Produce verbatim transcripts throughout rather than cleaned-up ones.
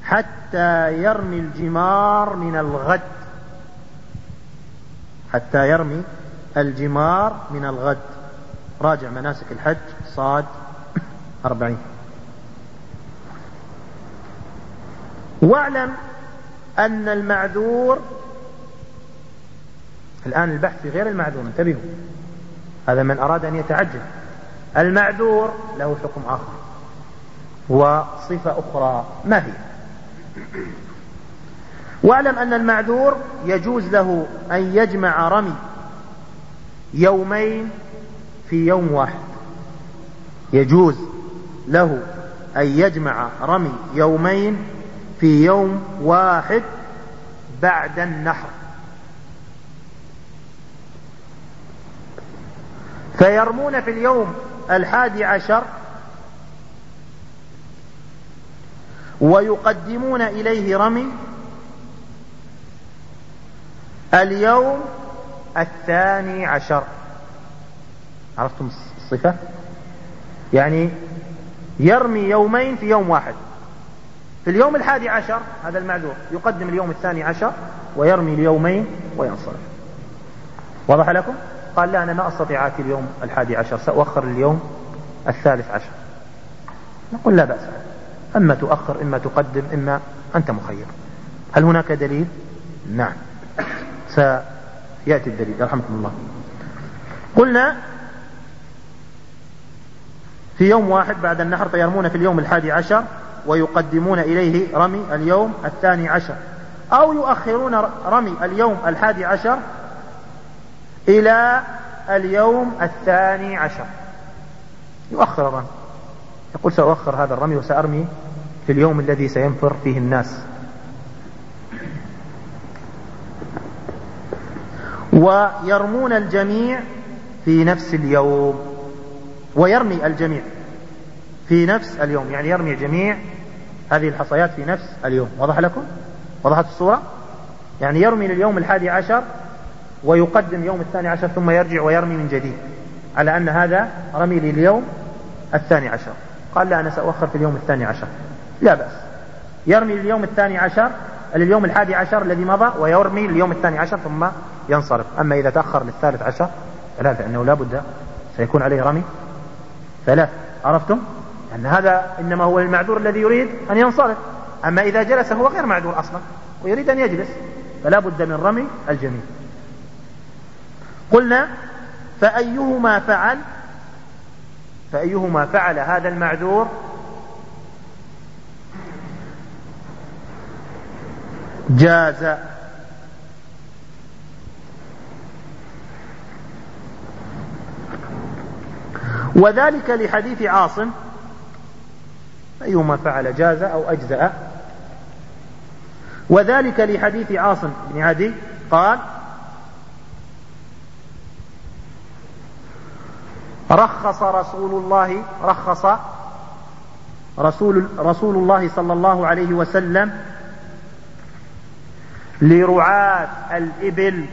حتى يرمي الجمار من الغد، حتى يرمي الجمار من الغد. راجع مناسك الحج صاد أربعين. واعلم أن المعذور، الآن البحث في غير المعذور، انتبهوا، هذا من أراد أن يتعجل. المعذور له حكم آخر وصفة أخرى، ما هي؟ واعلم أن المعذور يجوز له أن يجمع رمي يومين في يوم واحد، يجوز له أن يجمع رمي يومين في يوم واحد بعد النحر، فيرمون في اليوم الحادي عشر ويقدمون إليه رمي اليوم الثاني عشر. عرفتم الصفة؟ يعني يرمي يومين في يوم واحد. في اليوم الحادي عشر هذا المعذور يقدم اليوم الثاني عشر ويرمي اليومين وينصرف. واضح لكم؟ قال لا، أنا ما أستطيع آتي اليوم الحادي عشر، سأؤخر اليوم الثالث عشر. نقول لا بأس، أما تؤخر إما تقدم إما أنت مخير. هل هناك دليل؟ نعم، سيأتي الدليل يرحمكم الله. قلنا في يوم واحد بعد النحر، فيرمون في اليوم الحادي عشر ويقدمون إليه رمي اليوم الثاني عشر، أو يؤخرون رمي اليوم الحادي عشر إلى اليوم الثاني عشر، يؤخر الرمي، يقول سأؤخر هذا الرمي وسأرمي في اليوم الذي سينفر فيه الناس. ويرمون الجميع في نفس اليوم، ويرمي الجميع في نفس اليوم، يعني يرمي جميع هذه الحصيات في نفس اليوم. وضح لكم؟ وضحت الصورة؟ يعني يرمي لليوم الحادي عشر ويقدم يوم الثاني عشر ثم يرجع ويرمي من جديد، على أن هذا رمي لليوم الثاني عشر. قال لا، أنا سأؤخر في اليوم الثاني عشر، لا بأس، يرمي لليوم الثاني عشر لليوم الحادي عشر الذي مضى ويرمي لليوم الثاني عشر ثم ينصرف. أما إذا تأخر للثالث عشر فلا، فإنه لا بد سيكون عليه رمي ثلاث. عرفتم؟ أن هذا إنما هو المعذور الذي يريد أن ينصرف، أما إذا جلس هو غير معذور أصلا ويريد أن يجلس، فلا بد من رمي الجميع. قلنا فأيهما فعل فأيهما فعل هذا المعذور جاز. وذلك لحديث عاصم، أيهما فعل جاز أو أجزأ. وذلك لحديث عاصم بن عدي قال رخص رسول الله رخص رسول, رسول الله صلى الله عليه وسلم لرعاة الإبل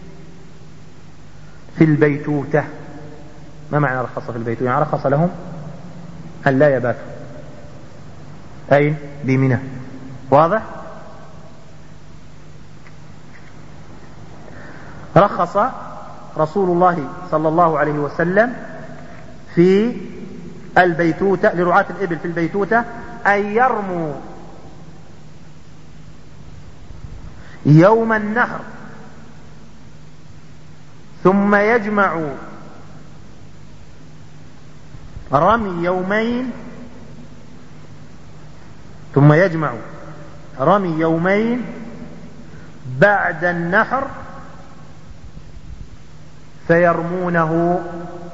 في البيتوتة. ما معنى رخص في البيتوتة؟ يعني رخص لهم أن لا يباتوا أين؟ بمنى. واضح؟ رخص رسول الله صلى الله عليه وسلم في البيتوتة لرعاة الإبل في البيتوتة أن يرموا يوم النحر ثم يجمعوا رمي يومين ثم يجمعوا رمي يومين بعد النحر فيرمونه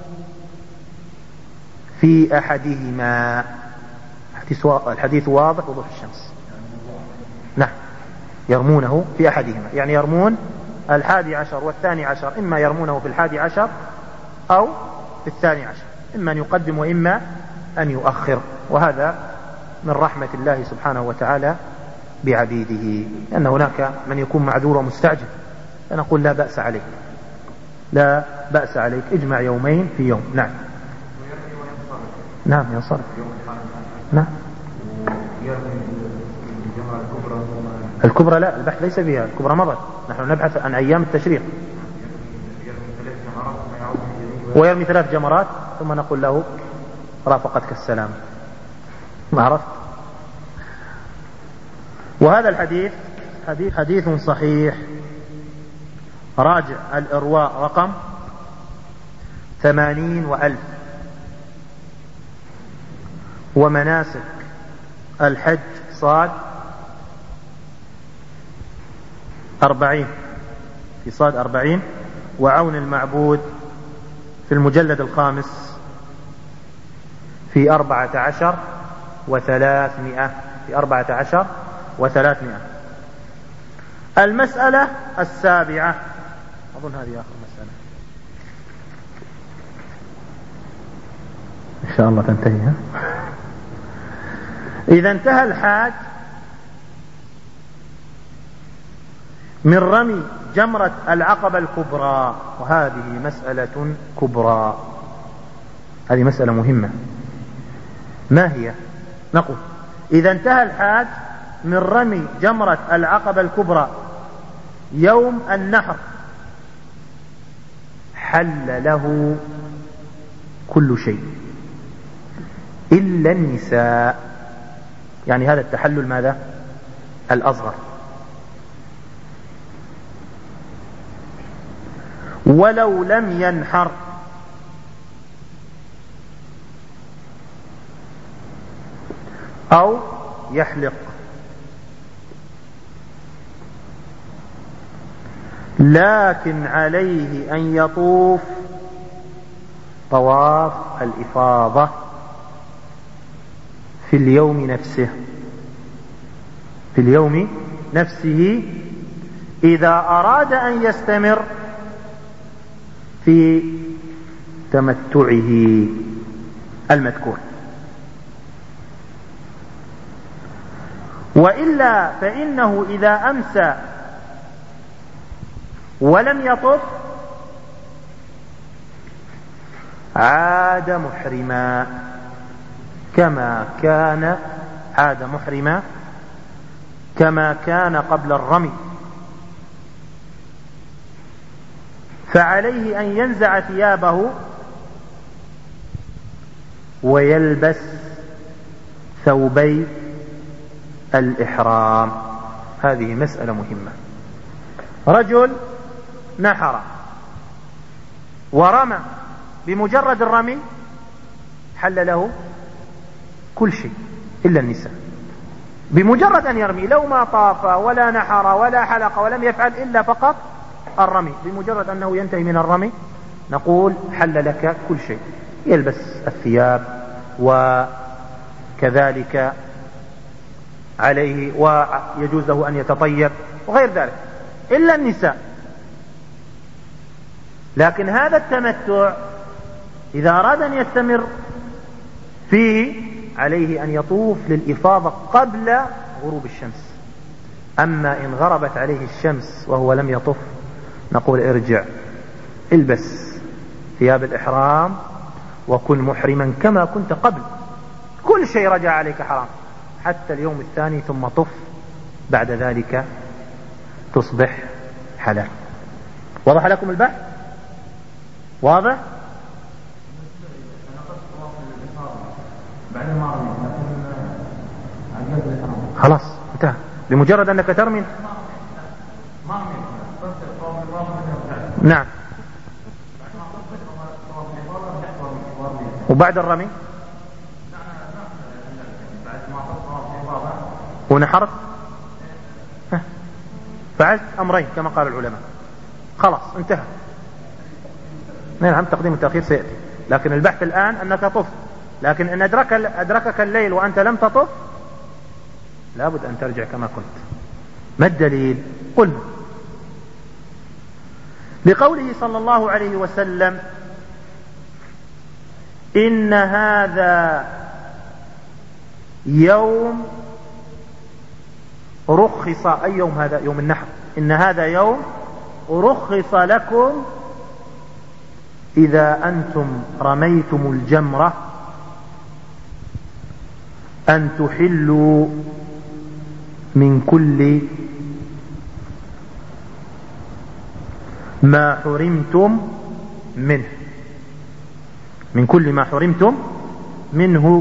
في أحدهما. الحديث واضح وضوح الشمس. نعم، يرمونه في أحدهما، يعني يرمون الحادي عشر والثاني عشر، إما يرمونه في الحادي عشر أو في الثاني عشر، إما أن يقدم وإما أن يؤخر. وهذا من رحمة الله سبحانه وتعالى بعبيده، لأن هناك من يكون معذور ومستعجل، فنقول لا بأس عليك، لا بأس عليك، اجمع يومين في يوم. نعم نعم ينصرف. نعم الكبرى لا، البحث ليس فيها، الكبرى مضت، نحن نبحث عن أيام التشريق. ويرمي ثلاث جمرات ثم نقول له رافقتك السلام. ما عرفت؟ وهذا الحديث حديث, حديث صحيح. راجع الإرواء رقم ثمانين وألف، ومناسك الحج صاد أربعين، في صاد أربعين، وعون المعبود في المجلد الخامس في أربعة عشر وثلاثمائة، في أربعة عشر وثلاثمائة. المسألة السابعة، أظن هذه آخر مسألة إن شاء الله تنتهي. ها؟ إذا انتهى الحاج من رمي جمرة العقبة الكبرى، وهذه مسألة كبرى، هذه مسألة مهمة. ما هي؟ نقول إذا انتهى الحاج من رمي جمرة العقبة الكبرى يوم النحر حل له كل شيء إلا النساء. يعني هذا التحلل ماذا؟ الأصغر. ولو لم ينحر أو يحلق، لكن عليه أن يطوف طواف الإفاضة في اليوم نفسه، في اليوم نفسه إذا أراد أن يستمر في تمتعه المذكور. وإلا فإنه إذا أمسى ولم يطف عاد محرما كما كان عاد محرما كما كان قبل الرمي. فعليه أن ينزع ثيابه ويلبس ثوبي الإحرام. هذه مسألة مهمة. رجل نحر ورمى، بمجرد الرمي حل له كل شيء إلا النساء، بمجرد أن يرمي، لو ما طاف ولا نحر ولا حلق ولم يفعل إلا فقط الرمي، بمجرد أنه ينتهي من الرمي نقول حل لك كل شيء، يلبس الثياب وكذلك عليه ويجوز له أن يتطيب وغير ذلك إلا النساء. لكن هذا التمتع إذا أراد أن يستمر فيه عليه أن يطوف للإفاضة قبل غروب الشمس. أما إن غربت عليه الشمس وهو لم يطف نقول ارجع البس ثياب الإحرام وكن محرما كما كنت قبل، كل شيء رجع عليك حرام حتى اليوم الثاني، ثم طف بعد ذلك تصبح حلال. وضح لكم البحث؟ واضح؟ خلاص انتهى، بمجرد أنك ترمي. نعم. وبعد الرمي ونحرت فعلت أمرين كما قال العلماء، خلاص انتهى. نعم، تقديم التأخير سيأتي، لكن البحث الآن أنك تطف. لكن إن أدرك أدركك الليل وأنت لم تطف لابد أن ترجع كما كنت. ما الدليل؟ قلنا لقوله صلى الله عليه وسلم إن هذا يوم رخص، أي يوم هذا؟ يوم النحر. إن هذا يوم رخص لكم إذا أنتم رميتم الجمرة أن تحلوا من كل ما حرمتم منه من كل ما حرمتم منه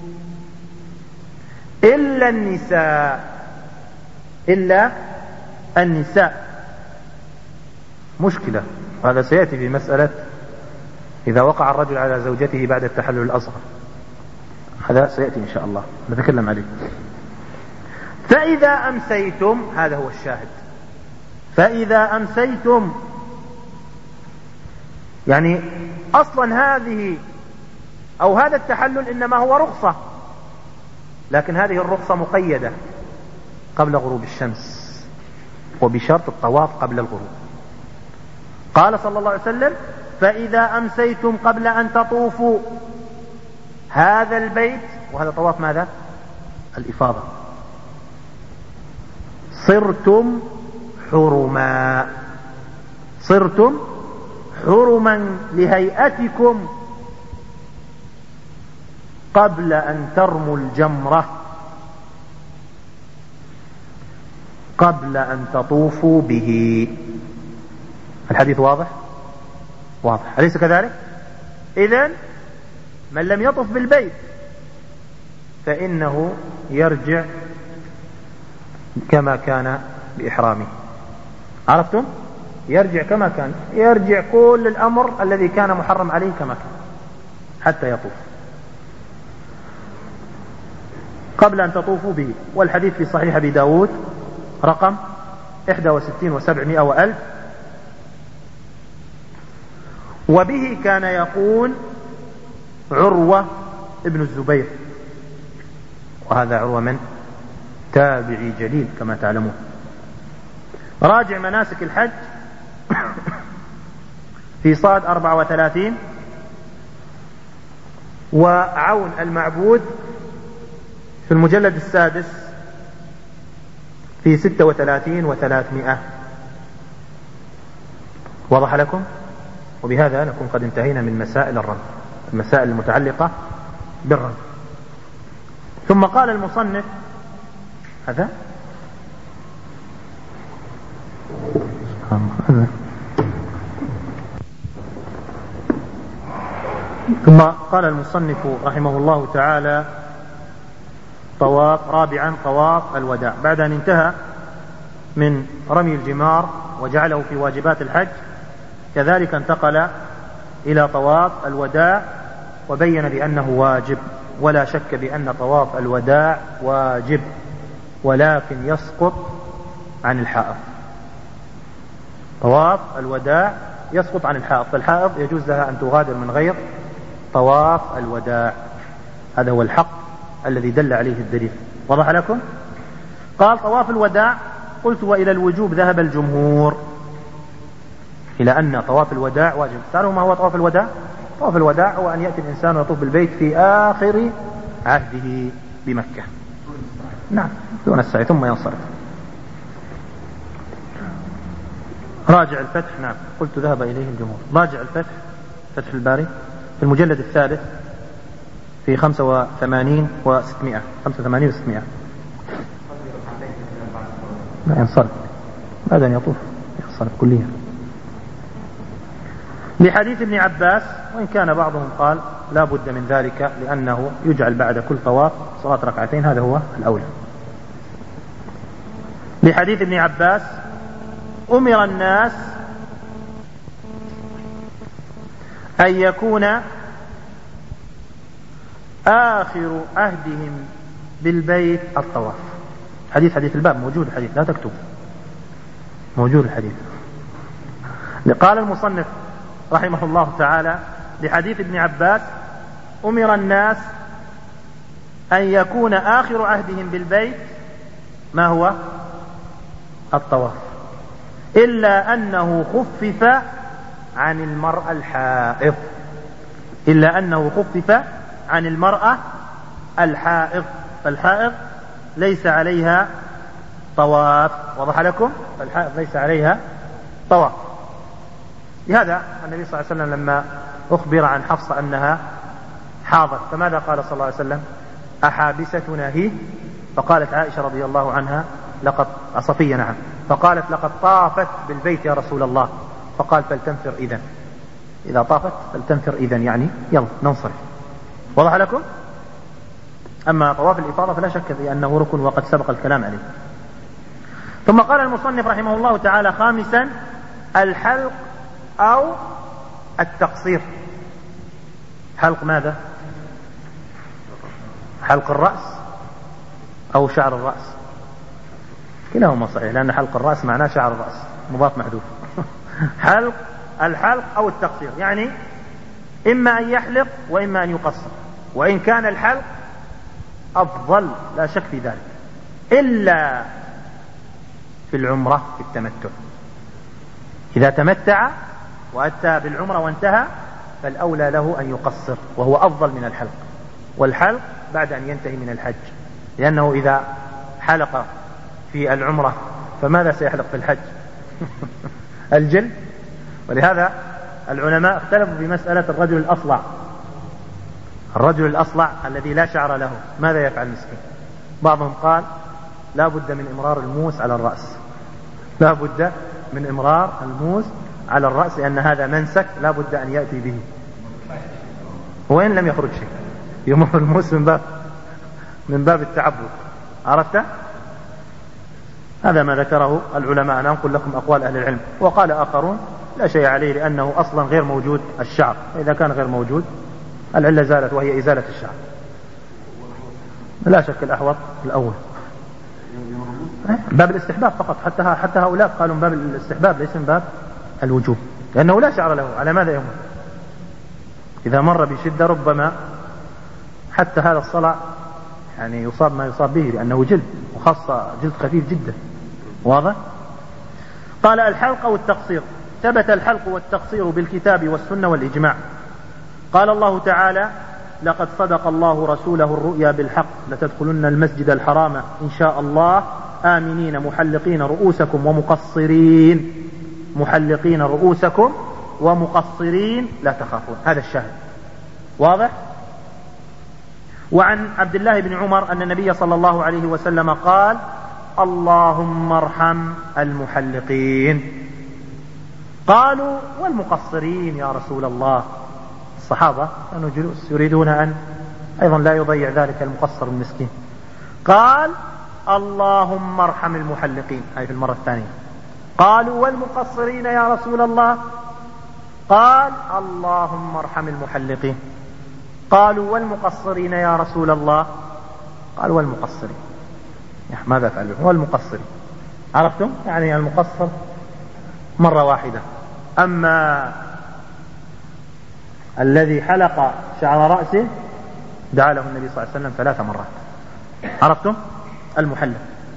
إلا النساء إلا النساء. مشكلة، هذا سيأتي في مسألة إذا وقع الرجل على زوجته بعد التحلل الأصغر، هذا سيأتي إن شاء الله نتكلم عليه. فإذا أمسيتم، هذا هو الشاهد، فإذا أمسيتم يعني أصلا هذه أو هذا التحلل إنما هو رخصة، لكن هذه الرخصة مقيدة قبل غروب الشمس وبشرط الطواف قبل الغروب. قال صلى الله عليه وسلم: فإذا أمسيتم قبل أن تطوفوا هذا البيت، وهذا طواف ماذا؟ الإفاضة، صرتم حرما، صرتم حرما لهيئتكم قبل أن ترموا الجمرة، قبل أن تطوفوا به. الحديث واضح؟ واضح، أليس كذلك؟ إذن من لم يطف بالبيت فإنه يرجع كما كان بإحرامه. عرفتم؟ يرجع كما كان، يرجع كل الأمر الذي كان محرم عليه كما كان حتى يطوف قبل أن تطوفوا به. والحديث في صحيح أبي داود رقم واحد وستين وسبعمائة وألف. وبه كان يقول عروة ابن الزبير، وهذا عروة من تابعي جليل كما تعلمون. راجع مناسك الحج في صاد أربعة وثلاثين، وعون المعبود في المجلد السادس في ستة وثلاثين وثلاثمائة. وضح لكم؟ وبهذا نكون قد انتهينا من مسائل الرمي، المسائل المتعلقة بالرمي. ثم قال المصنف هذا ثم قال المصنف رحمه الله تعالى طواف رابعا طواف الوداع. بعد أن انتهى من رمي الجمار وجعله في واجبات الحج، كذلك انتقل إلى طواف الوداع وبين بأنه واجب، ولا شك بأن طواف الوداع واجب، ولكن يسقط عن الحائض. طواف الوداع يسقط عن الحائض، فالحائض يجوز لها أن تغادر من غير طواف الوداع. هذا هو الحق الذي دل عليه الدليل. وضح لكم؟ قال طواف الوداع. قلت وإلى الوجوب ذهب الجمهور، إلى أن طواف الوداع واجب. تعرفوا ما هو طواف الوداع؟ طواف الوداع هو أن يأتي الإنسان ويطوف بالبيت في آخر عهده بمكة، نعم، دون السعي ثم ينصرف. راجع الفتح، نعم قلت ذهب إليه الجمهور. راجع الفتح، فتح الباري في المجلد الثالث في خمسة وثمانين وستمائة، خمسة وثمانين وستمائة. لا ينصرف بعد أن يطوف، ينصرف كليا. لحديث ابن عباس، وإن كان بعضهم قال لا بد من ذلك لأنه يجعل بعد كل طواف صلاة ركعتين، هذا هو الأولى. لحديث ابن عباس أمر الناس أن يكون آخر عهدهم بالبيت الطواف. حديث حديث الباب موجود، الحديث لا تكتب، موجود الحديث. قال المصنف رحمه الله تعالى لحديث ابن عباس أمر الناس أن يكون آخر عهدهم بالبيت ما هو؟ الطواف، إلا أنه خفف عن المرأة الحائض، إلا أنه خفف عن المرأة الحائض، فالحائض ليس عليها طواف. وضح لكم؟ فالحائض ليس عليها طواف. لهذا النبي صلى الله عليه وسلم لما أخبر عن حفصة أنها حاضت، فماذا قال صلى الله عليه وسلم؟ أحابستنا هي؟ فقالت عائشة رضي الله عنها لقد صفية نعم، فقالت لقد طافت بالبيت يا رسول الله، فقال فلتنفر إذن، إذا طافت فلتنفر إذن، يعني يلا ننصرف. وضح لكم؟ أما طواف الإفاضة فلا شك في أنه ركن وقد سبق الكلام عليه. ثم قال المصنف رحمه الله تعالى: خامسا الحلق أو التقصير. حلق ماذا؟ حلق الرأس أو شعر الرأس؟ كلاهما صحيح، لأن حلق الرأس معناه شعر الرأس، مضاف محذوف. حلق الحلق أو التقصير، يعني إما أن يحلق وإما أن يقصر، وإن كان الحلق أفضل لا شك في ذلك، إلا في العمرة في التمتع. إذا تمتع وأتى بالعمرة وانتهى فالأولى له أن يقصر، وهو أفضل من الحلق. والحلق بعد أن ينتهي من الحج، لأنه إذا حلق في العمرة فماذا سيحلق في الحج؟ الجلد. ولهذا العلماء اختلفوا في مسألة الرجل الأصلع. الرجل الأصلع الذي لا شعر له ماذا يفعل مسكين؟ بعضهم قال لا بد من إمرار الموس على الرأس، لا بد من إمرار الموس على الرأس، لأن هذا منسك لا بد أن يأتي به، وإن لم يخرج شيء يمر الموس من باب من باب التعبد. عرفت؟ هذا ما ذكره العلماء. أنا أنقل لكم أقوال أهل العلم. وقال آخرون لا شيء عليه، لأنه أصلا غير موجود الشعر، وإذا كان غير موجود العلة زالت، وهي إزالة الشعر. لا شك الأحوط الأول، باب الاستحباب فقط. حتى حتى هؤلاء قالوا من باب الاستحباب ليس من باب الوجوب، لأنه لا شعر له، على ماذا يمر؟ إذا مر بشدة ربما حتى هذا الصلع يعني يصاب ما يصاب به، لأنه جلد، وخاصة جلد خفيف جدا. واضح؟ قال الحلق أو التقصير. ثبت الحلق والتقصير بالكتاب والسنة والإجماع. قال الله تعالى: لقد صدق الله رسوله الرؤيا بالحق لتدخلن المسجد الحرام إن شاء الله آمنين محلقين رؤوسكم ومقصرين محلقين رؤوسكم ومقصرين لا تخافون. هذا الشاهد. واضح؟ وعن عبد الله بن عمر أن النبي صلى الله عليه وسلم قال: اللهم ارحم المحلقين. قالوا: والمقصرين يا رسول الله؟ الصحابة كانوا جلوس يريدون أن أيضا لا يضيع ذلك المقصر المسكين. قال: اللهم ارحم المحلقين، هذه في المرة الثانية. قالوا: والمقصرين يا رسول الله؟ قال: اللهم ارحم المحلقين. قالوا: والمقصرين يا رسول الله؟ قال: والمقصرين. ماذا فعلوا؟ والمقصرين. عرفتم؟ يعني المقصر مرة واحدة، أما الذي حلق شعر رأسه دعا له النبي صلى الله عليه وسلم ثلاث مرات. عرفتم؟ المحلق.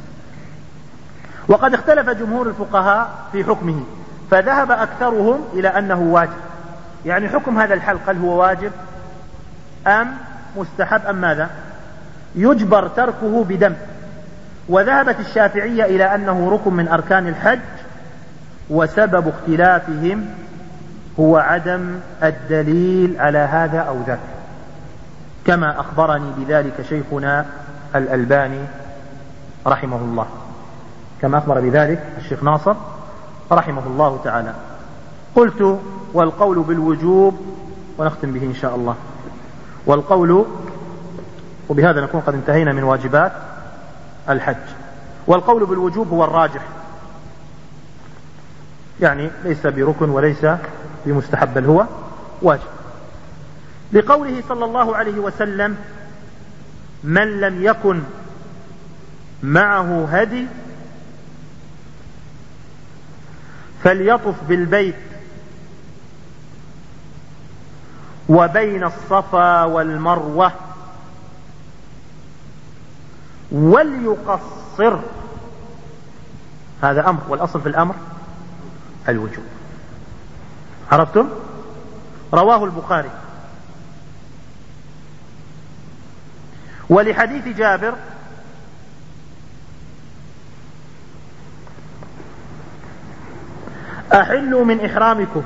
وقد اختلف جمهور الفقهاء في حكمه، فذهب أكثرهم إلى أنه واجب. يعني حكم هذا الحلق هل هو واجب أم مستحب أم ماذا؟ يجبر تركه بدم. وذهبت الشافعية إلى أنه ركن من أركان الحج، وسبب اختلافهم هو عدم الدليل على هذا أو ذاك، كما أخبرني بذلك شيخنا الألباني رحمه الله، كما أخبر بذلك الشيخ ناصر رحمه الله تعالى. قلت: والقول بالوجوب، ونختم به إن شاء الله. والقول، وبهذا نكون قد انتهينا من واجبات الحج. والقول بالوجوب هو الراجح، يعني ليس بركن وليس بمستحب، بل هو واجب، لقوله صلى الله عليه وسلم: من لم يكن معه هدي فليطف بالبيت وبين الصفا والمروة وليقصر. هذا أمر، والأصل في الأمر الوجوب. عرفتم؟ رواه البخاري. ولحديث جابر: أحلوا من إحرامكم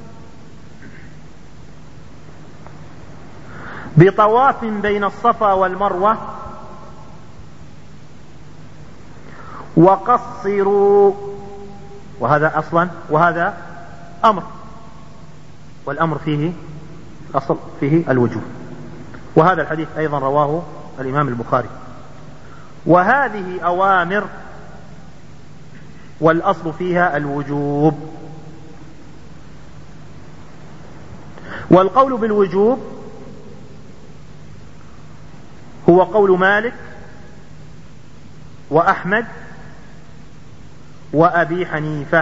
بطواف بين الصفا والمروة وقصروا، وهذا أصلا وهذا أمر، والأمر فيه أصل فيه الوجوب، وهذا الحديث أيضا رواه الإمام البخاري. وهذه أوامر والأصل فيها الوجوب. والقول بالوجوب هو قول مالك وأحمد وأبي حنيفة.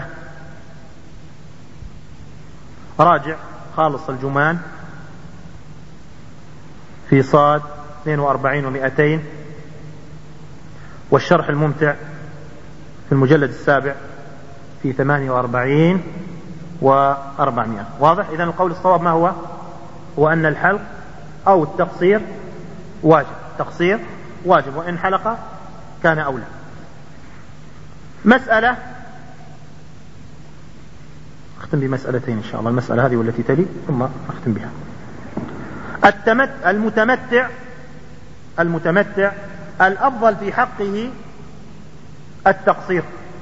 راجع خالص الجمان في صاد اثنين وأربعين ومئتين، والشرح الممتع في المجلد السابع في ثمانية وأربعين وأربعمائة. واضح؟ إذن القول الصواب ما هو؟ هو أن الحلق أو التقصير واجب، تقصير واجب، وإن حلق كان أولى. مسألة أختم بمسألتين إن شاء الله، المسألة هذه والتي تلي ثم أختم بها. المتمتع المتمتع الأفضل في حقه التقصير،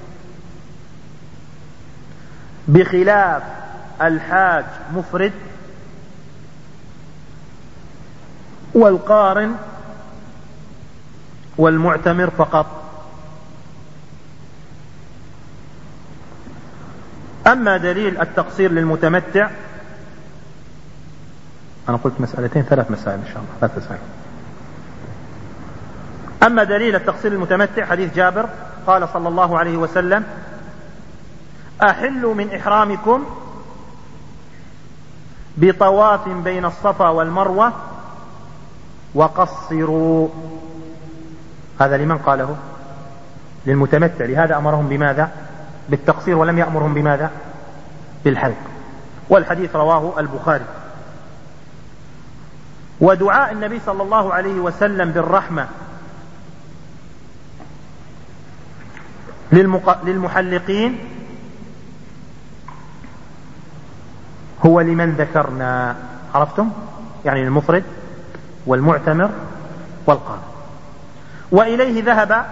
بخلاف الحاج مفرد والقارن والمعتمر فقط. أما دليل التقصير للمتمتع، أنا قلت مسألتين، ثلاث مسائل إن شاء الله، ثلاث مسائل. أما دليل التقصير للمتمتع حديث جابر قال صلى الله عليه وسلم: أحلوا من إحرامكم بطواف بين الصفا والمروة وقصروا. هذا لمن قاله؟ للمتمتع، لهذا أمرهم بماذا؟ بالتقصير، ولم يأمرهم بماذا؟ بالحلق. والحديث رواه البخاري. ودعاء النبي صلى الله عليه وسلم بالرحمة للمحلقين هو لمن ذكرنا، عرفتم؟ يعني المفرد والمعتمر والقارن. وإليه ذهب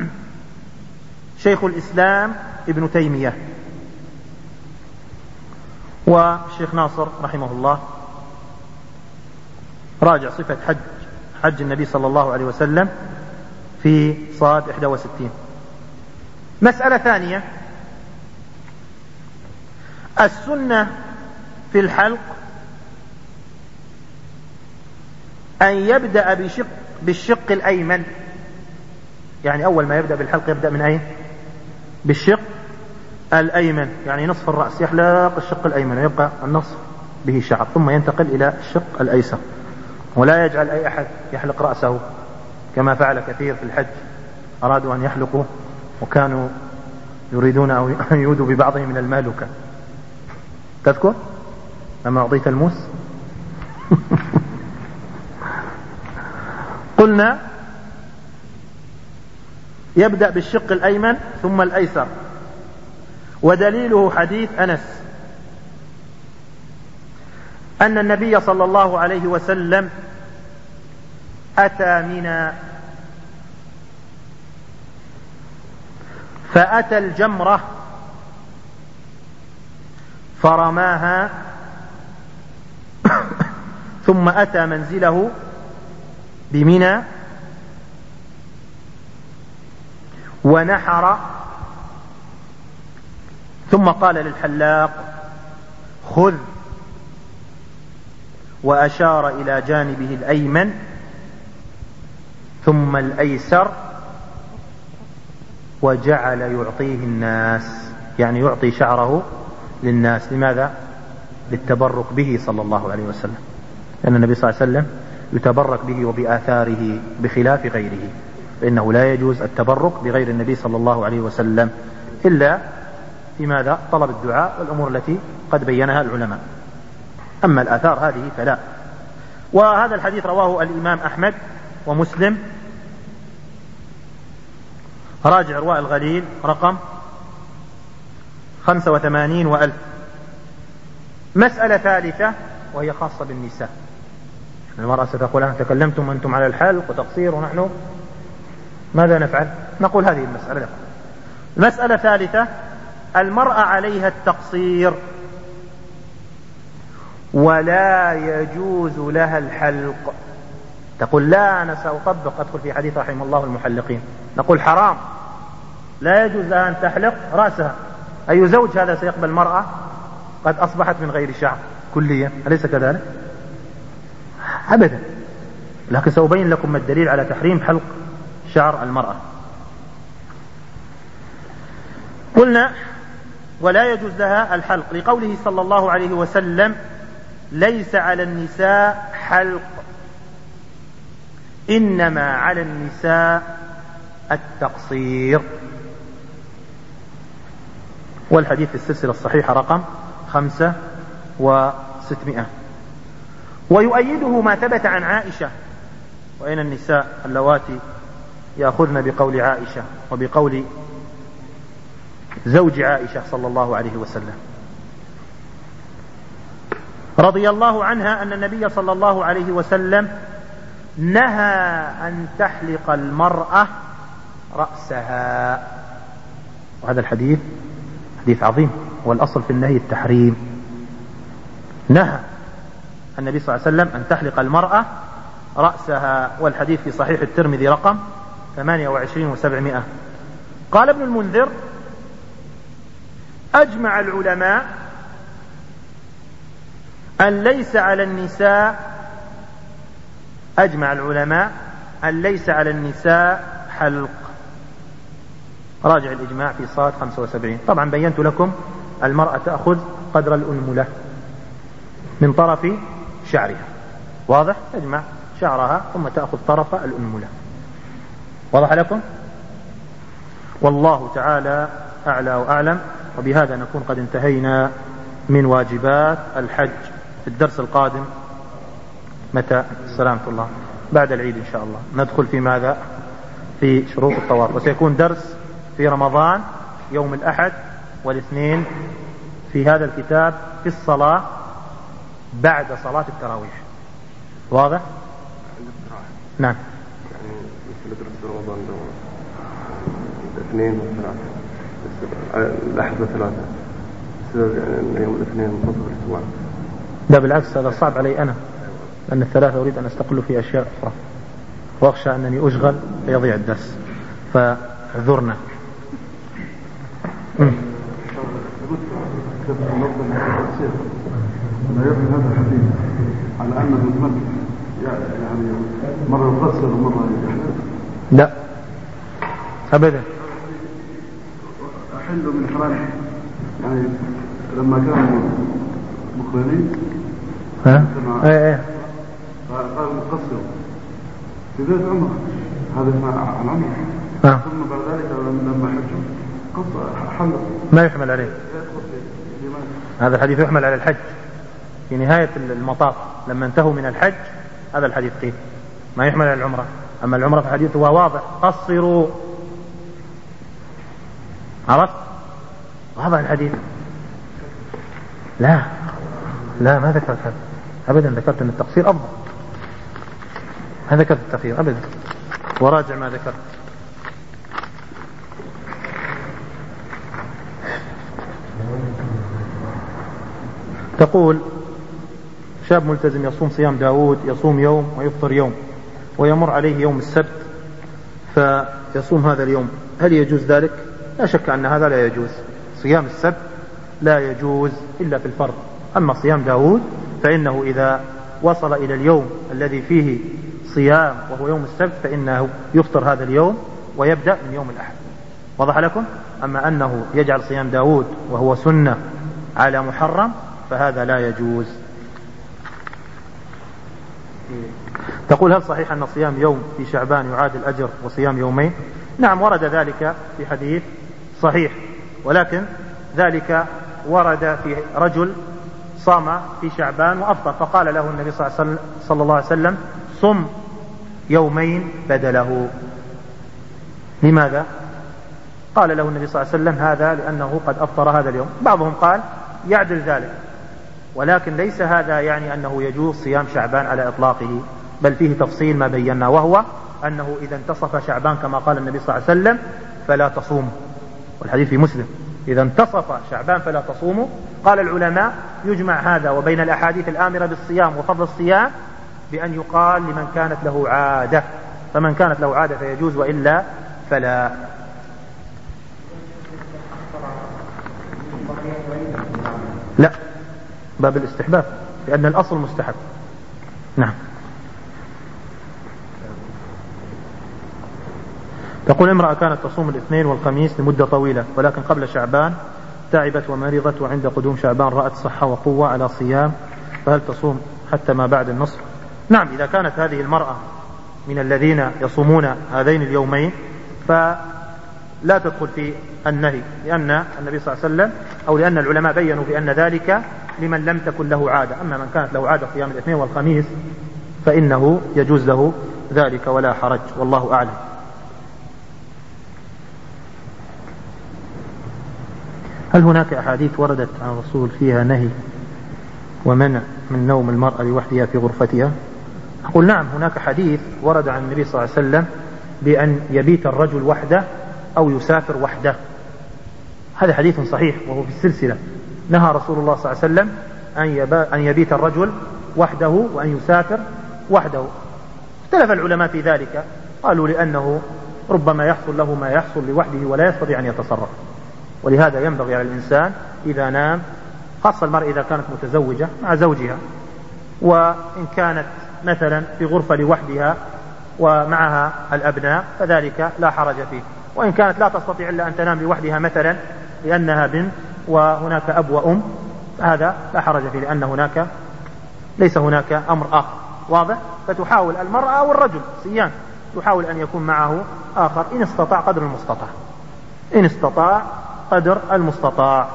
شيخ الإسلام ابن تيمية والشيخ ناصر رحمه الله. راجع صفة حج حج النبي صلى الله عليه وسلم في صاد واحد وستين. مسألة ثانية: السنة في الحلق أن يبدأ بشق بالشق الأيمن، يعني أول ما يبدأ بالحلق يبدأ من أين؟ بالشق الأيمن، يعني نصف الرأس، يحلق الشق الأيمن ويبقى النصف به شعر، ثم ينتقل إلى الشق الأيسر، ولا يجعل أي أحد يحلق رأسه كما فعل كثير في الحج، أرادوا أن يحلقوا وكانوا يريدون أن يودوا ببعضهم من المالوكة. تذكر لما أعطيت الموس؟ قلنا يبدأ بالشق الأيمن ثم الأيسر، ودليله حديث أنس أن النبي صلى الله عليه وسلم أتى منى فأتى الجمرة فرماها ثم أتى منزله بمنى ونحر، ثم قال للحلاق: خذ، وأشار إلى جانبه الأيمن ثم الأيسر، وجعل يعطيه الناس، يعني يعطي شعره للناس. لماذا؟ للتبرك به صلى الله عليه وسلم، لأن النبي صلى الله عليه وسلم يتبرك به وبآثاره بخلاف غيره، فإنه لا يجوز التبرك بغير النبي صلى الله عليه وسلم إلا في ماذا؟ طلب الدعاء والأمور التي قد بينها العلماء، أما الآثار هذه فلا. وهذا الحديث رواه الإمام أحمد ومسلم. راجع رواء الغليل رقم خمسة وثمانين وألف. مسألة ثالثة وهي خاصة بالنساء. المرأة ستقول: أنا تكلمتم أنتم على الحلق وتقصير ونحن ماذا نفعل؟ نقول هذه المسألة لكم. مسألة ثالثة: المرأة عليها التقصير ولا يجوز لها الحلق. تقول لا أنا سأطبق، أدخل في حديث رحمه الله المحلقين، نقول حرام، لا يجوز لها أن تحلق رأسها. أي زوج هذا سيقبل المرأة قد أصبحت من غير شعر كليا؟ أليس كذلك؟ أبدا. لكن سأبين لكم الدليل على تحريم حلق شعر المرأة. قلنا ولا يجوز لها الحلق لقوله صلى الله عليه وسلم: ليس على النساء حلق، إنما على النساء التقصير. والحديث في السلسلة الصحيحة رقم خمسة وستمائة. ويؤيده ما ثبت عن عائشة. وأين النساء اللواتي يأخذن بقول عائشة وبقول زوج عائشة صلى الله عليه وسلم رضي الله عنها أن النبي صلى الله عليه وسلم نهى أن تحلق المرأة رأسها. وهذا الحديث حديث عظيم، والأصل في النهي التحريم. نهى النبي صلى الله عليه وسلم أن تحلق المرأة رأسها، والحديث في صحيح الترمذي رقم ثمانية وعشرين وسبعمائة. قال ابن المنذر: أجمع العلماء أن ليس على النساء أجمع العلماء أن ليس على النساء حلق. راجع الإجماع في صاد خمسة وسبعين. طبعا بينت لكم المرأة تأخذ قدر الأنملة من طرف شعرها، واضح؟ تجمع شعرها ثم تأخذ طرف الأنملة. واضح لكم؟ والله تعالى أعلى وأعلم. وبهذا نكون قد انتهينا من واجبات الحج. في الدرس القادم متى؟ سلامة الله بعد العيد إن شاء الله ندخل في ماذا؟ في شروط الطواف. وسيكون درس في رمضان يوم الأحد والاثنين في هذا الكتاب في الصلاة بعد صلاة التراويح. واضح؟ نعم. يعني مثل درس رمضان الاثنين والثلاثة، الأحد والثلاثة، يعني يوم الاثنين منتصف الأسبوع. لا بالعكس، هذا صعب علي أنا، لأن الثلاثة أريد أن أستقل في أشياء أخرى وأخشى أنني أشغل فيضيع الدرس، فاعذرنا. لا يفهم هذا الحديث على أنه المد يعني مرة يقصر ومرة يحلق. لا أبدا. أحل من حلال يعني لما كانوا مقرنين ها ايه ايه فقالوا مقصر في بداية عمره، هذا عن عمره. ها. ثم بعد ذلك لما حجوا قصر حلق. ما يحمل عليه هذا الحديث، يحمل على الحج في نهاية المطاف لما انتهوا من الحج. هذا الحديث قيل ما يحمل على العمرة. أما العمرة فحديث هو واضح: قصروا. عرفت؟ واضح الحديث. لا لا ما ذكرت هذا أبدا. ذكرت أن التقصير أفضل، ما ذكرت التقصير أبدا. وراجع ما ذكرت. تقول: شاب ملتزم يصوم صيام داود، يصوم يوم ويفطر يوم، ويمر عليه يوم السبت فيصوم هذا اليوم، هل يجوز ذلك؟ لا شك أن هذا لا يجوز. صيام السبت لا يجوز إلا في الفرض. أما صيام داود فإنه إذا وصل إلى اليوم الذي فيه صيام وهو يوم السبت فإنه يفطر هذا اليوم ويبدأ من يوم الأحد. وضح لكم؟ أما أنه يجعل صيام داود وهو سنة على محرم فهذا لا يجوز. تقول: هل صحيح أن صيام يوم في شعبان يعادل أجر وصيام يومين؟ نعم، ورد ذلك في حديث صحيح، ولكن ذلك ورد في رجل صام في شعبان وأفطر، فقال له النبي صلى الله عليه وسلم: صم يومين بدله. لماذا؟ قال له النبي صلى الله عليه وسلم: هذا لأنه قد أفطر هذا اليوم. بعضهم قال يعدل ذلك، ولكن ليس هذا يعني أنه يجوز صيام شعبان على إطلاقه، بل فيه تفصيل ما بينا، وهو أنه إذا انتصف شعبان كما قال النبي صلى الله عليه وسلم فلا تصوم، والحديث في مسلم إذا انتصف شعبان فلا تصوموا. قال العلماء يجمع هذا وبين الأحاديث الآمرة بالصيام وفضل الصيام بأن يقال لمن كانت له عادة، فمن كانت له عادة فيجوز وإلا فلا. لا، باب الاستحباب لأن الأصل مستحب. نعم. تقول امرأة كانت تصوم الاثنين والخميس لمدة طويلة ولكن قبل شعبان تعبت ومرضت، وعند قدوم شعبان رأت صحة وقوة على صيام، فهل تصوم حتى ما بعد النصف؟ نعم، إذا كانت هذه المرأة من الذين يصومون هذين اليومين فلا تدخل في النهي، لأن النبي صلى الله عليه وسلم أو لأن العلماء بيّنوا بأن ذلك لمن لم تكن له عادة. أما من كانت له عادة صيام الاثنين والخميس فإنه يجوز له ذلك ولا حرج، والله أعلم. هل هناك أحاديث وردت عن الرسول فيها نهي ومنع من نوم المرأة لوحدها في غرفتها؟ أقول نعم، هناك حديث ورد عن النبي صلى الله عليه وسلم بأن يبيت الرجل وحده أو يسافر وحده. هذا حديث صحيح وهو في السلسلة. نهى رسول الله صلى الله عليه وسلم أن يبيت الرجل وحده وأن يسافر وحده. اختلف العلماء في ذلك، قالوا لأنه ربما يحصل له ما يحصل لوحده ولا يستطيع أن يتصرف، ولهذا ينبغي على الإنسان إذا نام، خاصة المرأة إذا كانت متزوجة مع زوجها، وإن كانت مثلا في غرفة لوحدها ومعها الأبناء فذلك لا حرج فيه، وإن كانت لا تستطيع إلا أن تنام لوحدها مثلا لأنها بنت وهناك أب وأم هذا لا حرج فيه، لأن هناك ليس هناك أمر آخر واضح. فتحاول المرأة أو الرجل سيان يحاول أن يكون معه آخر إن استطاع قدر المستطاع، إن استطاع قدر المستطاع.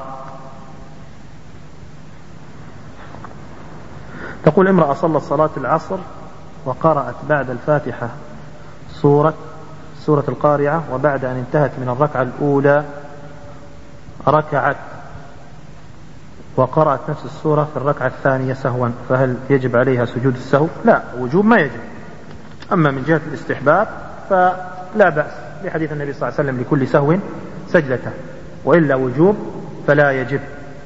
تقول امرأة صلت صلاة العصر وقرأت بعد الفاتحة سورة سورة القارعة، وبعد أن انتهت من الركعة الأولى ركعت وقرأت نفس السورة في الركعة الثانية سهوا، فهل يجب عليها سجود السهو؟ لا، وجوب ما يجب. أما من جهة الاستحباب فلا بأس لحديث النبي صلى الله عليه وسلم لكل سهو سجدته، وإلا وجوب فلا يجب.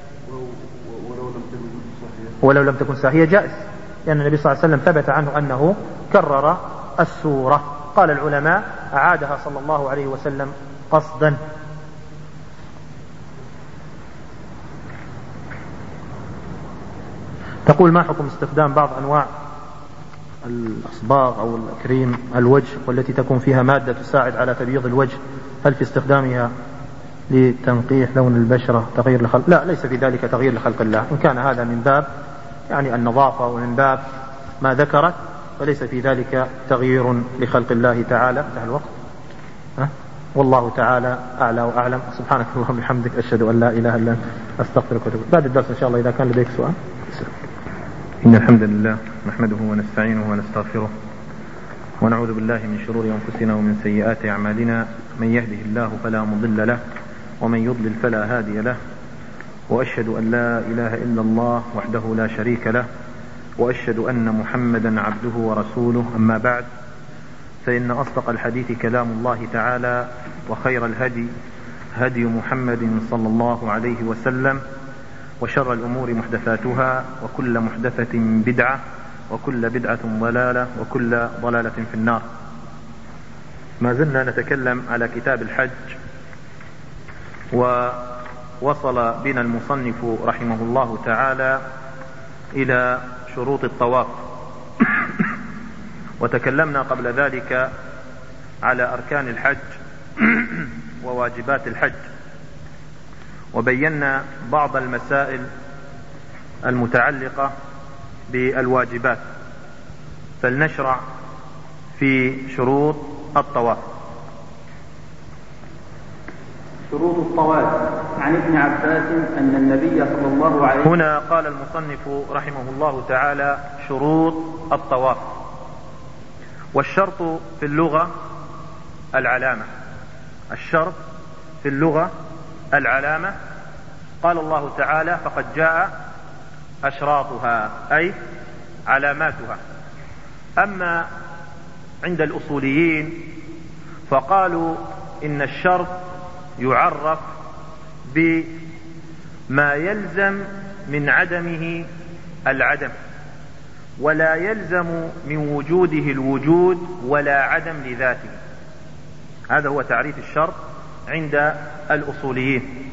ولو لم تكن ساهية جائز، لأن النبي صلى الله عليه وسلم ثبت عنه أنه كرر السورة. قال العلماء أعادها صلى الله عليه وسلم قصدا. تقول ما حكم استخدام بعض أنواع الأصباغ أو الكريم الوجه والتي تكون فيها مادة تساعد على تبييض الوجه، هل في استخدامها لتنقيح لون البشرة تغيير لخلق؟ لا، ليس في ذلك تغيير لخلق الله. إن كان هذا من باب يعني النظافة ومن باب ما ذكرت فليس في ذلك تغيير لخلق الله تعالى. انتهى الوقت. ها؟ والله تعالى أعلى وأعلم. سبحانك اللهم وبحمدك، أشهد أن لا إله إلا أنت، أستغفرك وأتوب إليك. بعد الدرس إن شاء الله إذا كان لديك سؤال. إن الحمد لله نحمده ونستعينه ونستغفره ونعوذ بالله من شرور أنفسنا ومن سيئات أعمالنا، من يهده الله فلا مضل له ومن يضلل فلا هادي له، وأشهد أن لا إله إلا الله وحده لا شريك له، وأشهد أن محمدا عبده ورسوله. أما بعد، فإن أصدق الحديث كلام الله تعالى، وخير الهدي هدي محمد صلى الله عليه وسلم، وشر الأمور محدثاتها، وكل محدثة بدعة، وكل بدعة ضلالة، وكل ضلالة في النار. ما زلنا نتكلم على كتاب الحج، ووصل بنا المصنف رحمه الله تعالى إلى شروط الطواف، وتكلمنا قبل ذلك على أركان الحج وواجبات الحج، وبينا بعض المسائل المتعلقة بالواجبات. فلنشرع في شروط الطواف. شروط الطواف. عن ابن عباس أن النبي صلى الله عليه وسلم. هنا قال المصنف رحمه الله تعالى شروط الطواف. والشرط في اللغة العلامة. الشرط في اللغة العلامة. قال الله تعالى فقد جاء أشراطها أي علاماتها. أما عند الأصوليين فقالوا إن الشرط يعرف بما يلزم من عدمه العدم، ولا يلزم من وجوده الوجود ولا عدم لذاته. هذا هو تعريف الشرط عند الأصوليين.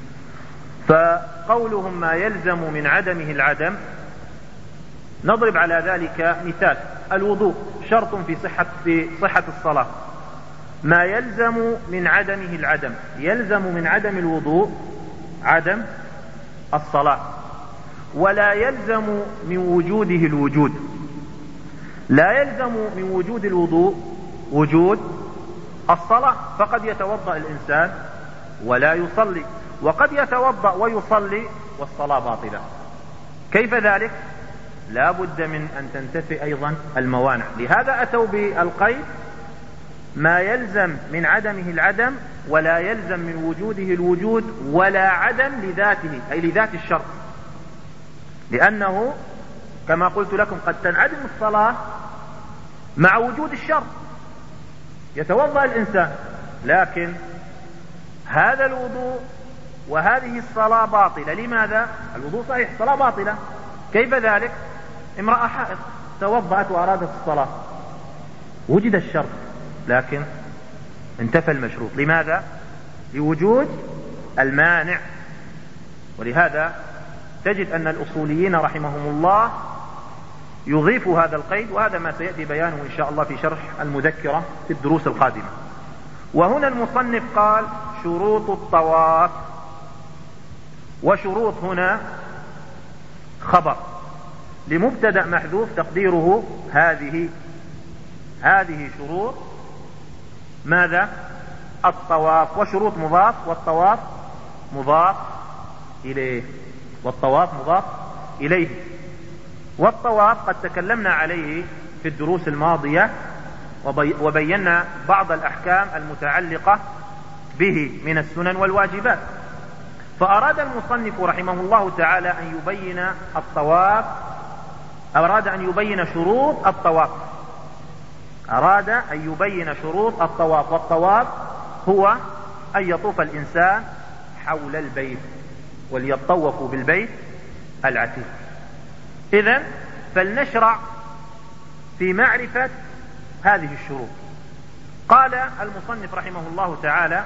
فقولهم ما يلزم من عدمه العدم، نضرب على ذلك مثال. الوضوء شرط في صحة, في صحة الصلاة. ما يلزم من عدمه العدم، يلزم من عدم الوضوء عدم الصلاة، ولا يلزم من وجوده الوجود. لا يلزم من وجود الوضوء وجود الصلاة، فقد يتوضأ الإنسان ولا يصلي، وقد يتوضأ ويصلي والصلاة باطلة. كيف ذلك؟ لا بد من أن تنتفي أيضا الموانع. لهذا أتوا بالقيد ما يلزم من عدمه العدم ولا يلزم من وجوده الوجود ولا عدم لذاته، أي لذات الشرط. لأنه كما قلت لكم قد تنعدم الصلاة مع وجود الشرط. يتوضأ الإنسان لكن هذا الوضوء وهذه الصلاة باطلة. لماذا؟ الوضوء صحيح، الصلاة باطلة. كيف ذلك؟ امرأة حائض توضأت وأرادت الصلاة، وجد الشرط لكن انتفى المشروط. لماذا؟ لوجود المانع. ولهذا تجد أن الأصوليين رحمهم الله يضيفوا هذا القيد، وهذا ما سيأتي بيانه إن شاء الله في شرح المذكرة في الدروس القادمة. وهنا المصنف قال شروط الطواف، وشروط هنا خبر لمبتدأ محذوف تقديره هذه هذه شروط ماذا؟ الطواف. وشروط مضاف، والطواف مضاف إليه، والطواف مضاف إليه. والطواف قد تكلمنا عليه في الدروس الماضية وبينا بعض الأحكام المتعلقة به من السنن والواجبات. فأراد المصنف رحمه الله تعالى أن يبين الطواف، أراد أن يبين شروط الطواف أراد أن يبين شروط الطواف. والطواف هو أن يطوف الإنسان حول البيت، وليطوفوا بالبيت العتيق. إذن فلنشرع في معرفة هذه الشروط. قال المصنف رحمه الله تعالى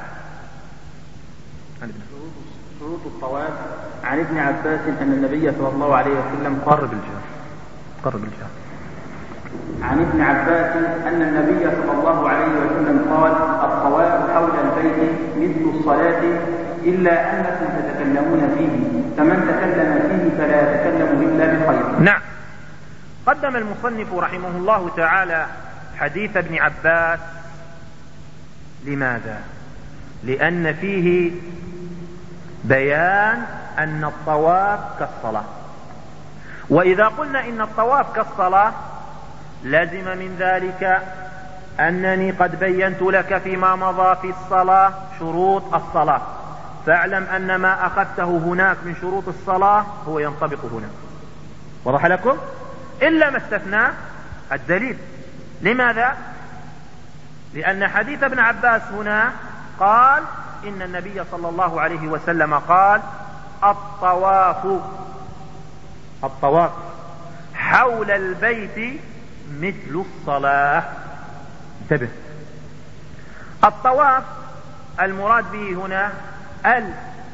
شروط الطواف عن ابن عباس أن النبي صلى الله عليه وسلم قرب الجار قرب الجار عن ابن عباس أن النبي صلى الله عليه وسلم قال الطواف حول البيت مثل الصلاة إلا أنكم تتكلمون فيه، فمن تكلم فيه فلا يتكلم إلا بخير. نعم. قدم المصنف رحمه الله تعالى حديث ابن عباس. لماذا؟ لأن فيه بيان أن الطواف كالصلاة. وإذا قلنا إن الطواف كالصلاة لازم من ذلك أنني قد بينت لك فيما مضى في الصلاة شروط الصلاة، فاعلم أن ما أخذته هناك من شروط الصلاة هو ينطبق هنا. وضح لكم؟ إلا ما استثنى الدليل. لماذا؟ لأن حديث ابن عباس هنا قال إن النبي صلى الله عليه وسلم قال الطواف الطواف حول البيت مثل الصلاة. انتبه، الطواف المراد به هنا ال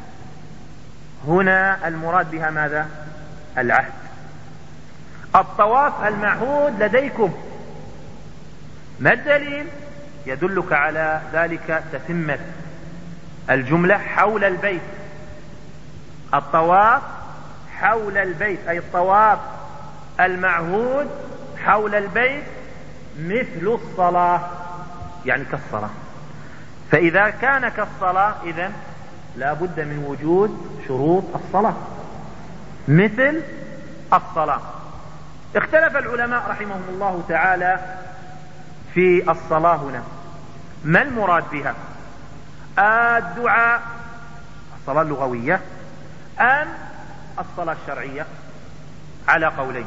هنا المراد بها ماذا؟ العهد. الطواف المعهود لديكم، ما الدليل يدلك على ذلك؟ تتمة الجملة حول البيت. الطواف حول البيت أي الطواف المعهود حول البيت مثل الصلاة، يعني كالصلاة. فإذا كان كالصلاة إذن لا بد من وجود شروط الصلاة مثل الصلاة. اختلف العلماء رحمهم الله تعالى في الصلاة هنا، ما المراد بها؟ الدعاء الصلاة اللغوية أم الصلاة الشرعية؟ على قولين.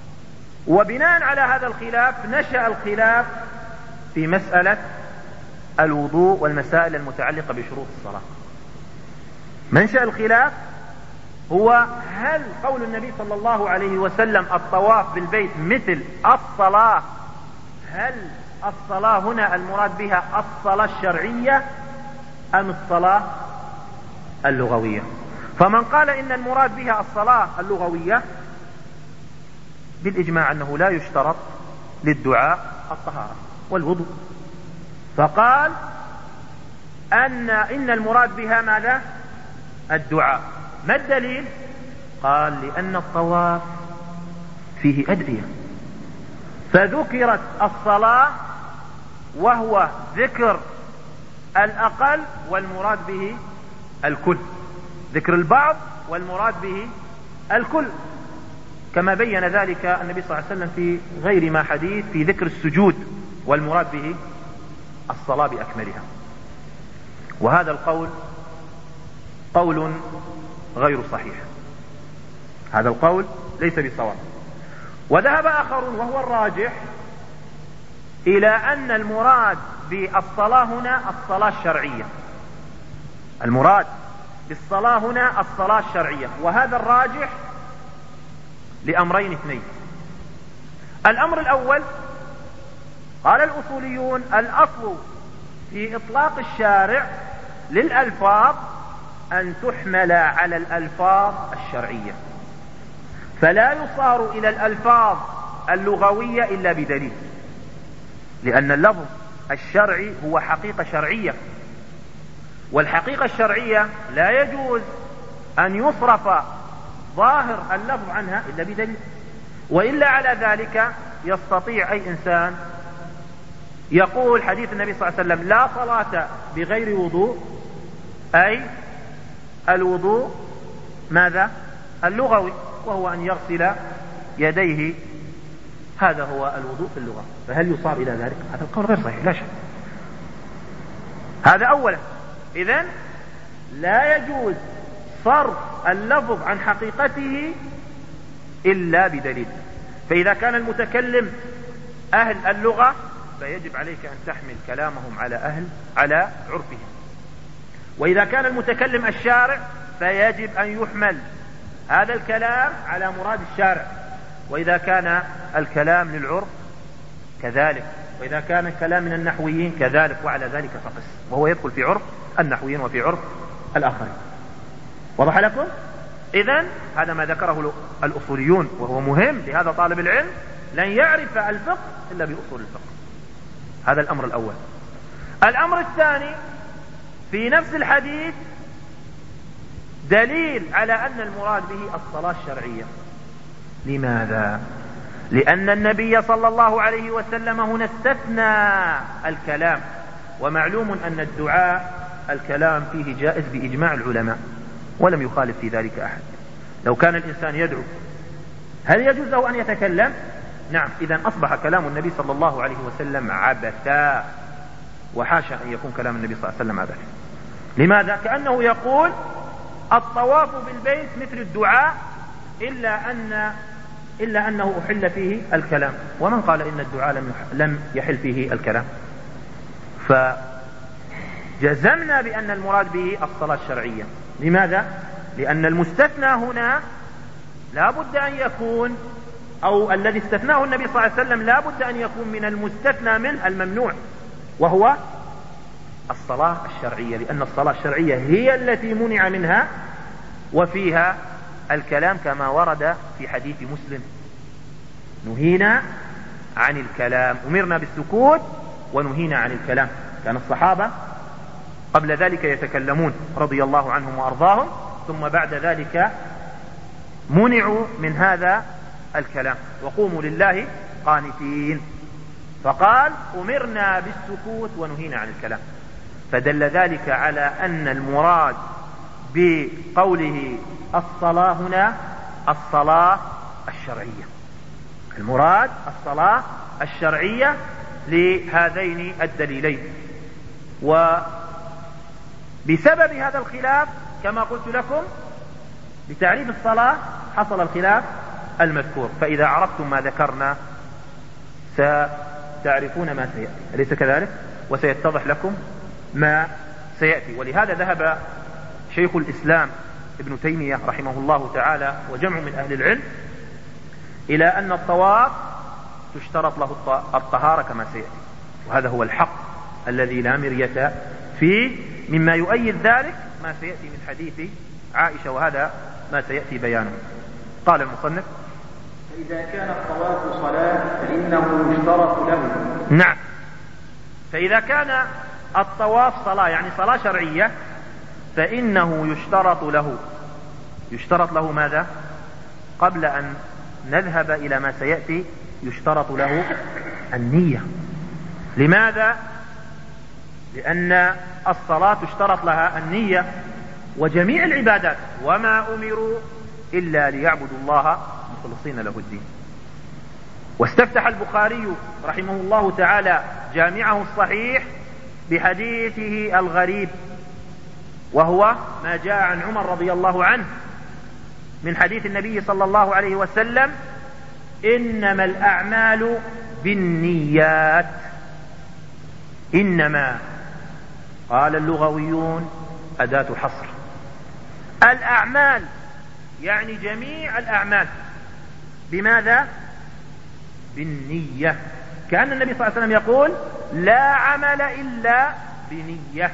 وبناء على هذا الخلاف نشأ الخلاف في مسألة الوضوء والمسائل المتعلقة بشروط الصلاة. منشأ الخلاف هو هل قول النبي صلى الله عليه وسلم الطواف بالبيت مثل الصلاة، هل الصلاة هنا المراد بها الصلاة الشرعية أم الصلاة اللغوية؟ فمن قال إن المراد بها الصلاة اللغوية بالإجماع أنه لا يشترط للدعاء الطهارة والوضوء، فقال أن إن المراد بها ماذا؟ الدعاء. ما الدليل؟ قال لأن الطواف فيه أدعية، فذكرت الصلاة وهو ذكر الأقل والمراد به الكل، ذكر البعض والمراد به الكل، كما بين ذلك النبي صلى الله عليه وسلم في غير ما حديث في ذكر السجود والمراد به الصلاة بأكملها. وهذا القول قول غير صحيح، هذا القول ليس بصواب. وذهب آخرون وهو الراجح إلى أن المراد بالصلاة هنا الصلاة الشرعية، المراد بالصلاة هنا الصلاة الشرعية، وهذا الراجح لأمرين اثنين. الأمر الأول قال الأصوليون الأصل في إطلاق الشارع للألفاظ أن تحمل على الألفاظ الشرعية، فلا يصار إلى الألفاظ اللغوية إلا بدليل، لأن اللفظ الشرعي هو حقيقة شرعية، والحقيقة الشرعية لا يجوز أن يصرف ظاهر اللفظ عنها إلا بدليل، وإلا على ذلك يستطيع أي إنسان يقول حديث النبي صلى الله عليه وسلم لا صلاة بغير وضوء، أي الوضوء ماذا؟ اللغوي، وهو أن يغسل يديه، هذا هو الوضوء في اللغة، فهل يصار إلى ذلك؟ هذا القول غير صحيح لا شك. هذا أولا. إذن لا يجوز صرف اللفظ عن حقيقته إلا بدليل، فإذا كان المتكلم أهل اللغة فيجب عليك أن تحمل كلامهم على أهل على عرفهم، وإذا كان المتكلم الشارع فيجب أن يحمل هذا الكلام على مراد الشارع، وإذا كان الكلام للعرف كذلك، وإذا كان الكلام من النحويين كذلك، وعلى ذلك فقس، وهو يدخل في عرف النحويين وفي عرف الآخرين. وضح لكم؟ إذن هذا ما ذكره الأصوليون، وهو مهم لهذا طالب العلم لن يعرف الفقه إلا بأصول الفقه. هذا الأمر الأول. الأمر الثاني في نفس الحديث دليل على أن المراد به الصلاة الشرعية. لماذا؟ لأن النبي صلى الله عليه وسلم هنا استثنى الكلام، ومعلوم أن الدعاء الكلام فيه جائز بإجماع العلماء، ولم يخالف في ذلك أحد. لو كان الإنسان يدعو هل يجوز له أن يتكلم؟ نعم. إذن أصبح كلام النبي صلى الله عليه وسلم عبثا، وحاشا أن يكون كلام النبي صلى الله عليه وسلم عبثا. لماذا؟ كأنه يقول الطواف بالبيت مثل الدعاء إلا أن إلا أنه أحل فيه الكلام. ومن قال إن الدعاء لم لم يحل فيه الكلام؟ فجزمنا بأن المراد به الصلاة الشرعية. لماذا؟ لأن المستثنى هنا لا بد أن يكون، أو الذي استثناه النبي صلى الله عليه وسلم لا بد أن يكون من المستثنى منه الممنوع، وهو الصلاة الشرعية، لأن الصلاة الشرعية هي التي منع منها وفيها الكلام، كما ورد في حديث مسلم نهينا عن الكلام، أمرنا بالسكوت ونهينا عن الكلام. كان الصحابة قبل ذلك يتكلمون رضي الله عنهم وأرضاهم، ثم بعد ذلك منعوا من هذا الكلام، وقوموا لله قانتين، فقال أمرنا بالسكوت ونهينا عن الكلام. فدل ذلك على أن المراد بقوله الصلاة هنا الصلاة الشرعية، المراد الصلاة الشرعية لهذين الدليلين. وبسبب هذا الخلاف كما قلت لكم بتعريف الصلاة حصل الخلاف المذكور، فإذا عرفتم ما ذكرنا ستعرفون ما سيأتي، أليس كذلك؟ وسيتضح لكم ما سيأتي. ولهذا ذهب شيخ الإسلام ابن تيمية رحمه الله تعالى وجمع من أهل العلم إلى أن الطواف تشترط له الطهارة كما سيأتي، وهذا هو الحق الذي لا مرية فيه، مما يؤيد ذلك ما سيأتي من حديث عائشة، وهذا ما سيأتي بيانه. قال المصنف: فإذا كان الطواف صلاة فإنه يشترط له. نعم، فإذا كان الطواف صلاة يعني صلاة شرعية فإنه يشترط له. يشترط له ماذا؟ قبل أن نذهب إلى ما سيأتي يشترط له النية. لماذا؟ لأن الصلاة تشترط لها النية، وجميع العبادات وما أمروا إلا ليعبدوا الله مخلصين له الدين. واستفتح البخاري رحمه الله تعالى جامعه الصحيح بحديثه الغريب، وهو ما جاء عن عمر رضي الله عنه من حديث النبي صلى الله عليه وسلم: إنما الأعمال بالنيات. إنما، قال اللغويون أداة حصر. الأعمال يعني جميع الأعمال بماذا؟ بالنية. كأن النبي صلى الله عليه وسلم يقول: لا عمل إلا بنية.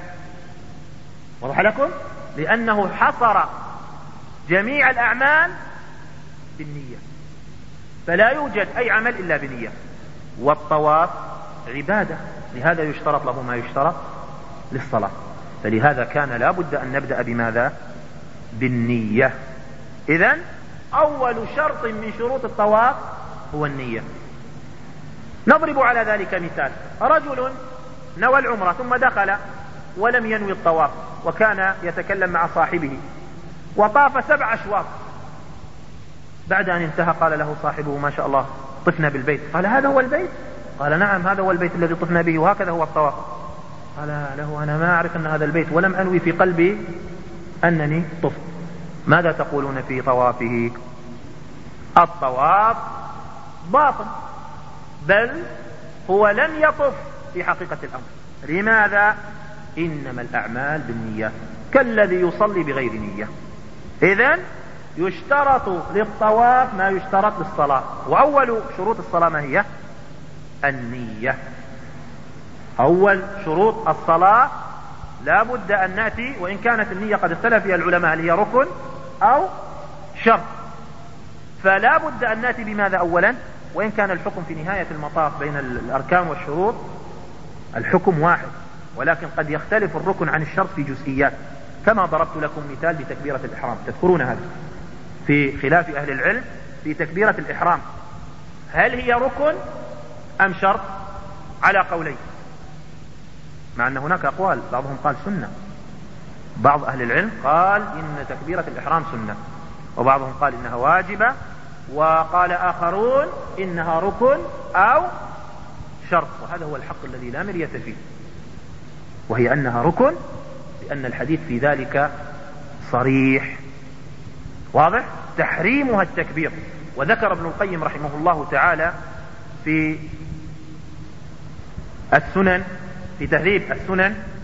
وضح لكم؟ لأنه حصر جميع الأعمال بالنية، فلا يوجد أي عمل إلا بنية. والطواف عبادة، لهذا يشترط له ما يشترط للصلاة، فلهذا كان لا بد أن نبدأ بماذا؟ بالنية. إذن أول شرط من شروط الطواف هو النية. نضرب على ذلك مثال: رجل نوى العمرة ثم دخل ولم ينوي الطواف، وكان يتكلم مع صاحبه وطاف سبع أشواط. بعد أن انتهى قال له صاحبه: ما شاء الله، طفنا بالبيت. قال: هذا هو البيت؟ قال: نعم، هذا هو البيت الذي طفنا به، وهكذا هو الطواف. قال له: أنا ما أعرف أن هذا البيت، ولم أنوي في قلبي أنني طفت. ماذا تقولون في طوافه؟ الطواف باطل، بل هو لم يطف في حقيقة الأمر. لماذا؟ إنما الأعمال بالنيات، كالذي يصلي بغير نية. إذن يشترط للطواف ما يشترط للصلاة. وأول شروط الصلاة ما هي؟ النية. أول شروط الصلاة لا بد أن نأتي، وإن كانت النية قد اختلف فيها العلماء هل هي ركن أو شرط، فلا بد أن نأتي بماذا أولا؟ وإن كان الحكم في نهاية المطاف بين الأركان والشروط الحكم واحد، ولكن قد يختلف الركن عن الشرط في جزئيات، كما ضربت لكم مثال بتكبيرة الإحرام. تذكرون هذا في خلاف أهل العلم في تكبيرة الإحرام، هل هي ركن أم شرط؟ على قولين، مع أن هناك أقوال، بعضهم قال سنة. بعض أهل العلم قال إن تكبيرة الإحرام سنة، وبعضهم قال إنها واجبة، وقال آخرون إنها ركن أو شرط. وهذا هو الحق الذي لا مرية فيه، وهي أنها ركن، لأن الحديث في ذلك صريح واضح تحريمها التكبير. وذكر ابن القيم رحمه الله تعالى في السنن، في تهذيب السنن،